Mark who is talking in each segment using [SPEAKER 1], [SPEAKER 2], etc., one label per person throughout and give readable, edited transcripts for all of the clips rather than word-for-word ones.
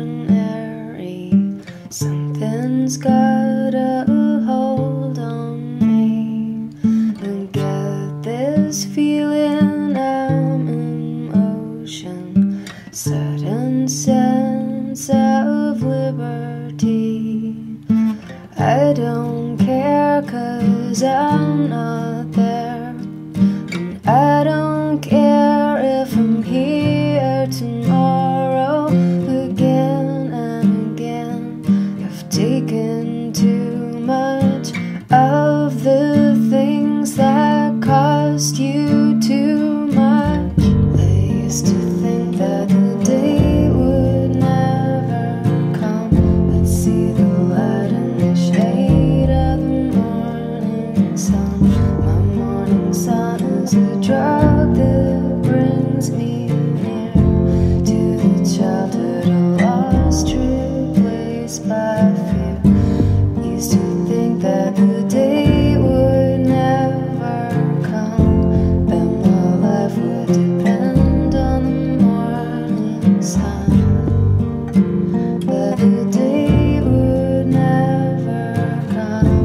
[SPEAKER 1] extraordinary. Something's got a hold on me. I get this feeling I'm in motion, sudden sense of liberty. I don't care 'cause I'm not there, and I don't care if I'm here tomorrow. Again and again, I've taken too much of the things that cost you too much. I used to think that the day would never come. I'd see the light in the shade of the morning sun. My morning sun is a drug that brings me near to the childhood I lost, replaced by fear. Used to think that the day would never come, that my life would depend on the morning sun, that the day would never come.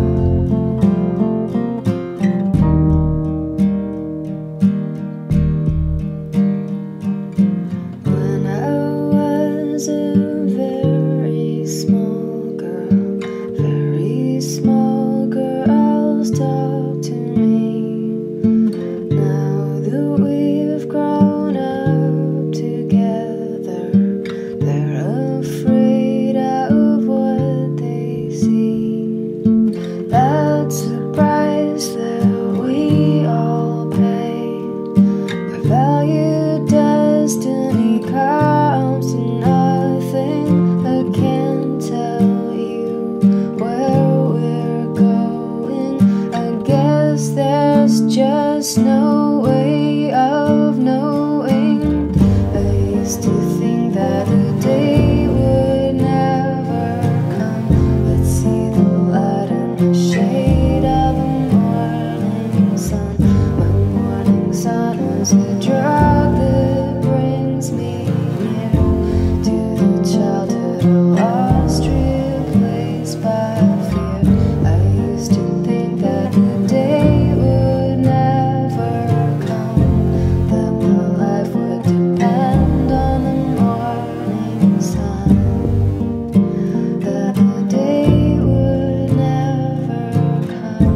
[SPEAKER 1] When I was a very small girl, very small girls talk to me. Now that we've grown up together, they're afraid of what they see. That's the price that we all pay. A valued destiny comes to nothing. I can't tell you where we're going. I guess there's just no way of knowing. I used to think that the day would never come. I'd see the light in the shade of the morning sun. My morning sun is a drug that brings me near to the childhood I lost, replaced by fear. I used to think that the day would never come, that my life would depend on the morning sun, that the day would never come.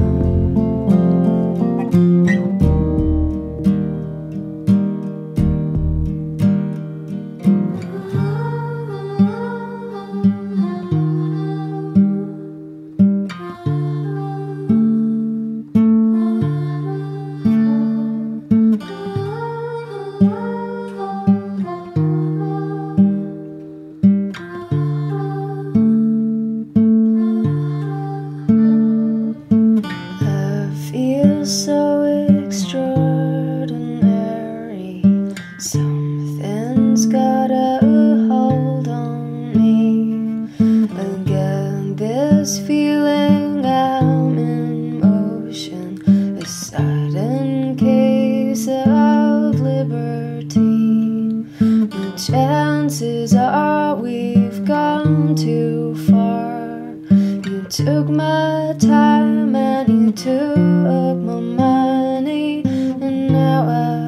[SPEAKER 1] I feel so extraordinary. Something's got a hold on me. Again, this feeling I'm in motion, a sudden case of liberty. The chances are we've gone too far. You took my time and you took my money, and now I